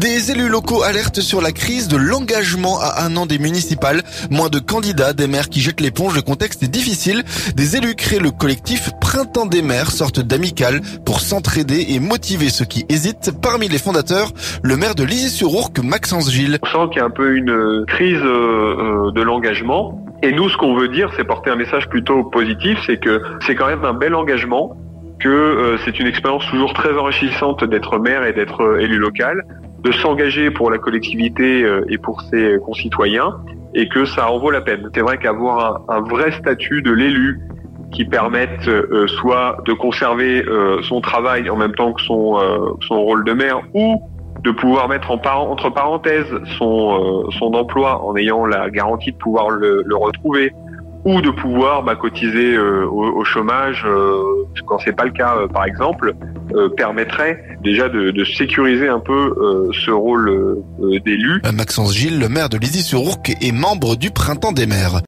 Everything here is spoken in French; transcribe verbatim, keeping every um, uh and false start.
Des élus locaux alertent sur la crise de l'engagement à un an des municipales. Moins de candidats, des maires qui jettent l'éponge, le contexte est difficile. Des élus créent le collectif Printemps des maires, sorte d'amicale pour s'entraider et motiver ceux qui hésitent. Parmi les fondateurs, le maire de Lizy-sur-Ourcq, Maxence Gilles. On sent qu'il y a un peu une crise euh, de l'engagement. Et nous, ce qu'on veut dire, c'est porter un message plutôt positif, c'est que c'est quand même un bel engagement, que euh, c'est une expérience toujours très enrichissante d'être maire et d'être euh, élu local, de s'engager pour la collectivité euh, et pour ses concitoyens, et que ça en vaut la peine. C'est vrai qu'avoir un, un vrai statut de l'élu qui permette euh, soit de conserver euh, son travail en même temps que son, euh, son rôle de maire, ou de pouvoir mettre en par- entre parenthèses son, euh, son emploi en ayant la garantie de pouvoir le, le retrouver, ou de pouvoir bah, cotiser euh, au, au chômage euh, quand c'est pas le cas euh, par exemple, euh, permettrait déjà de, de sécuriser un peu euh, ce rôle euh, d'élu. Maxence Gilles, le maire de Lizy-sur-Ourcq, est membre du Printemps des maires.